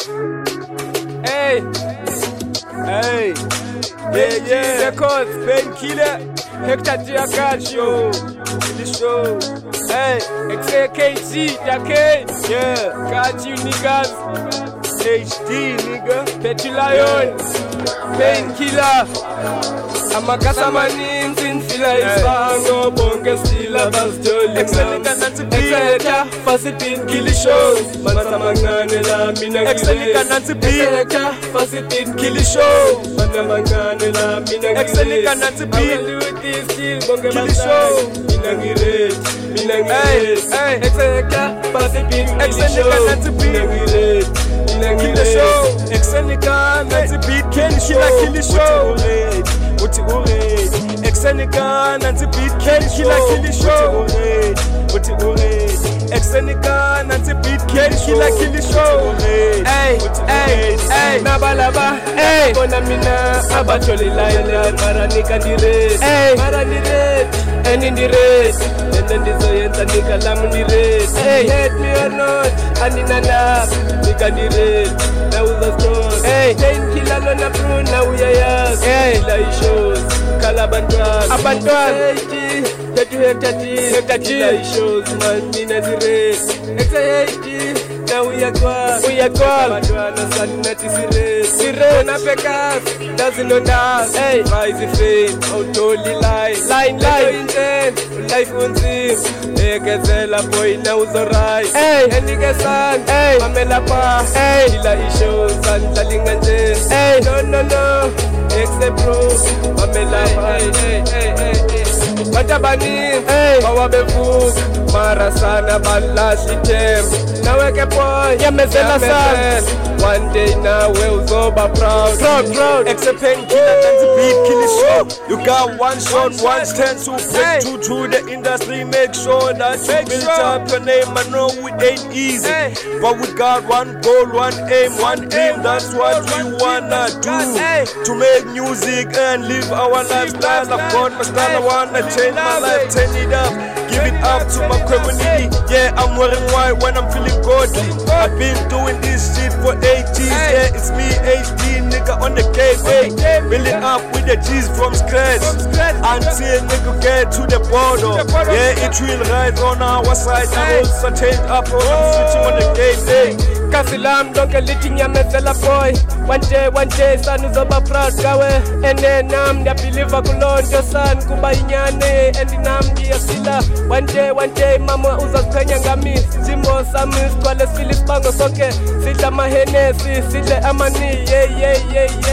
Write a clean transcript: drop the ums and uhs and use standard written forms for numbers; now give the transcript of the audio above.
Hey, Hey, the cause, Painkiller, Hector Giacaccio, the show. hey, XAKG, Jackie, yeah, got you niggas, HD nigga, Petty Lion, Painkiller. Amakasa maninzi nfila isango bonke stila basjoli Excelika fasitin kili shows Mansa mangane la mina Excelika fasitin kili shows Mansa mangane la mina Excelika I will do this kill bonke kili show Mina ngiret, mina ngiret Excelika fasitin kili shows Mina ngiret, mina ngiret Excelika nansi beat kili show, uthi ured, Excelika nansi beat kili show, uthi ured, Excelika nansi beat kili show, Hey, nabalaba, bona mina abatsholi line maranika ndiret, and in the race, and then this oyenza nika lam ndiret. Hate me or not, and in enough, nika ndiret. Now the strong, Painkiller lona pro now we are Killer shows, Kalabantwan, Hector Killer shows, man mina ndiret. XAHD. Now we are gone. Madwana sanati sire. Ona pekas, doesn't know that. Hey, rise fame, autoli line. Life unzim. Ekezela boy now uzorai. Hey, enikesan. Hey, mamela pa. Hey, ila isho santalinga nje. Hey, no. Except bro, mamela pa. Hey. Batabani, bawabefu. Marasana balashi tem. Naweke boy, yamezela san. One day now we'll zoba proud. Except Painkiller nansi beat kili show. You got one shot, one chance to break through the industry. Make sure that you build up your name. I know it ain't easy, but we got one goal, one aim, one dream. That's what we wanna do, to make music and live our lifestyle. I've got my style, I wanna change my life, turn it up, give it up to my community. Yeah, I'm wearing white when I'm feeling godly. I've been doing this shit for 8 years. Yeah, it's me, HD nigga on the gateway, building up with the G's from scratch until nigga get to the border. Yeah, it will rise on our side. I also change up when I'm switching on the gateway. Kasilam donke liting ya mezela boy. One day son uzoba proud kawe. Ene nam ya believer kulonjo san kuba inyane endi nam dia sila. One day mama uzaspenya ngami. Jimbo samis kwale silis bango soke. Sila mahenesi sile amani yeah.